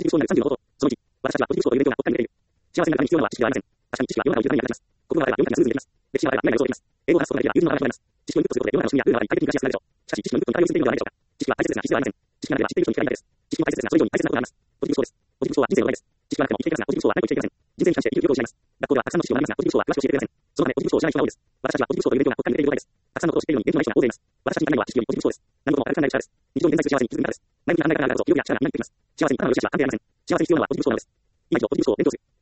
ティブ思考になる30の方法。その1、私たちはポジティブ思考という勉強が国家に向けている。幸せになるために必要なのは知識ではありません。確かに知識は世の中を豊かになります。国語があれば世の中がスムーズにできます。歴史があれば未来が予想できます。英語を話すことができれば友人の話ができます。知識のインプットすることで世の中の仕組みや文化の仕組みやルールが快適に暮らしやすくなるでしょう。しかし知識のインプットに対応する必要はありません。知識は快適に暮らしやすいだけです。知識がなければ知っている人に限らないです。知識の大切さにはそれ以上に大切なことがあります。ポジティブ思考は人生の土台です。ポジティブ思考は人生の土台です。知識がなくても生きていけますが、ポジティブ思考は何も生きていけません。知識がないと生きていけません。人生に関して生きることを失います。学校ではたくさんの知識を学びますが、ポジティブ思考は詳しく教えてくれません。そのためポジティブ思考を知らない人が多いです。私たちはポジティブ思考という勉強が国家に向けている場合です。たくさんのことを知っているのに勉強がない人が大勢います。私たちに足りないのは知識よりポジティブ思考です。何事も明るく考える力です。日常に現在する幸せに気づく力です。前向きな考え方があるからこそ、意欲や力がみなぎってきます。幸せにかなう嬉しさが安定でありません。幸せに必要なのはポジティブ思考なのです。今以上、ポジティブ思考を勉強する。